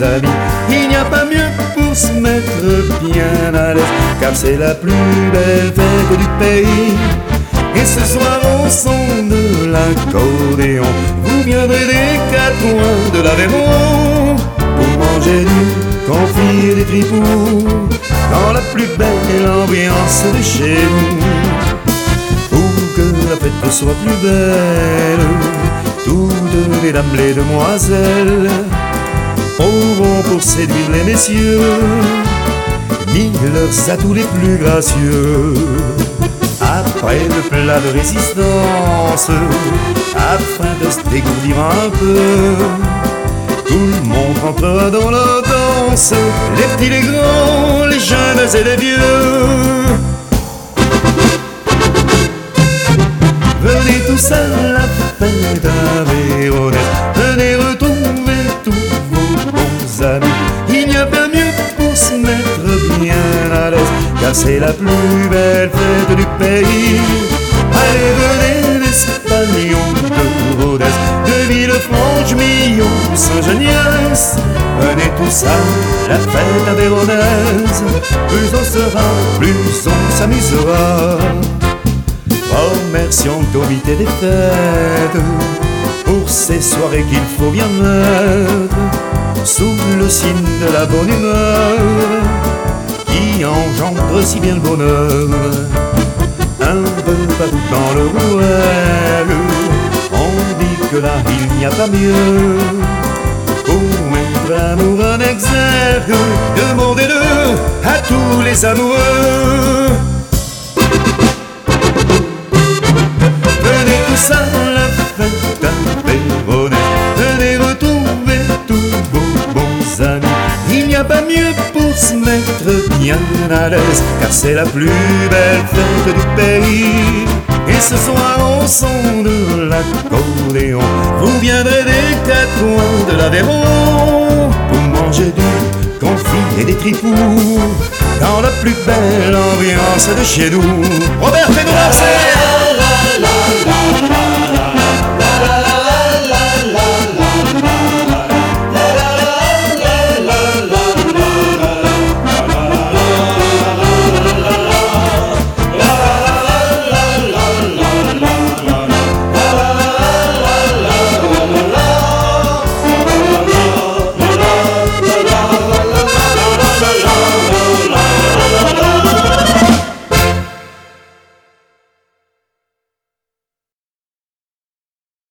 amis. Il n'y a pas mieux pour se mettre bien à l'aise, car c'est la plus belle fête du pays. Et ce soir au son de l'accordéon, vous viendrez des quatre coins de l'Aveyron pour manger du confit et des tripous dans la plus belle ambiance de chez nous. Pour que la fête soit plus belle, toutes les dames, les demoiselles auront pour séduire les messieurs mis leurs atouts les plus gracieux. Après le plat de résistance, afin de se dégourdir un peu, tout le monde rentrera dans la danse, les petits, les grands, les jeunes et les vieux. Venez tous à la fête aveyronnaise, venez retrouver tous vos bons amis. Il n'y a pas mieux pour se mettre bien à l'aise, car c'est la plus belle fête du pays. Allez, venez d'Espagnon, de Rodez, de Villefranche-Millon, Saint-Geniès. Venez tous à la fête aveyronnaise, plus on sera, plus on s'amusera. Remercions le comité des fêtes pour ces soirées qu'il faut bien mettre sous le signe de la bonne humeur qui engendre si bien le bonheur. Un peu partout dans le rouel, on dit que là il n'y a pas mieux pour mettre l'amour en exergue. Demandez-le à tous les amoureux. Venez tous à la fête aveyronnaise, venez retrouver tous vos bons amis. Il n'y a pas mieux pour se mettre bien à l'aise, car c'est la plus belle fête du pays. Et ce soir au son de l'accordéon, vous viendrez des quatre coins de l'Aveyron pour manger du confit et des tripous dans la plus belle ambiance de chez nous. Robert, fais-nous danser.